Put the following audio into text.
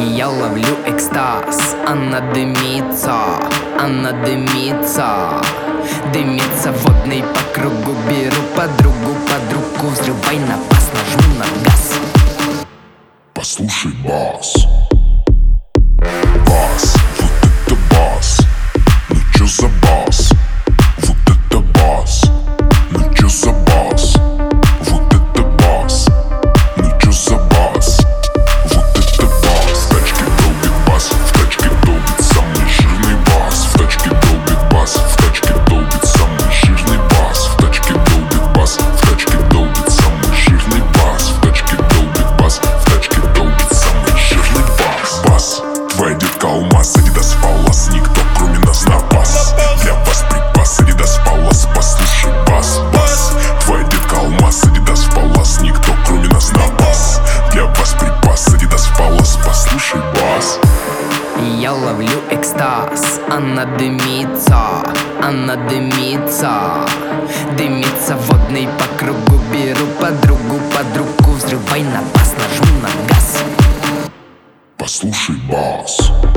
Я ловлю экстаз, она дымится, она дымится. Дымится водный по кругу, беру подругу под руку, взрывай на пас, нажму на газ. Послушай бас. Бас, вот это бас. Ну чё за бас? Вот это бас. Ну чё за бас? Вот это бас. Ну чё за бас? Вот это бас. В тачке долбит бас, в тачке долбит самый жирный бас. В тачке долбит бас, в тачке долбит самый жирный бас. В тачке долбит бас, в тачке долбит самый жирный бас. В тачке долбит бас, в тачке долбит самый жирный бас. Бас, твоя детка алмаз, Адидас фаллас, никто кроме нас на бас. Для вас припас, Адидас фаллас, послушай бас. Бас, твоя детка алмаз, Адидас фаллас, никто кроме нас на бас. Для вас припас, Адидас фаллас, послушай бас. Я ловлю экстаз, она дымится, она дымится. Дымится водный по кругу, беру подругу под руку, взрывай на пас, нажму на газ. Послушай бас.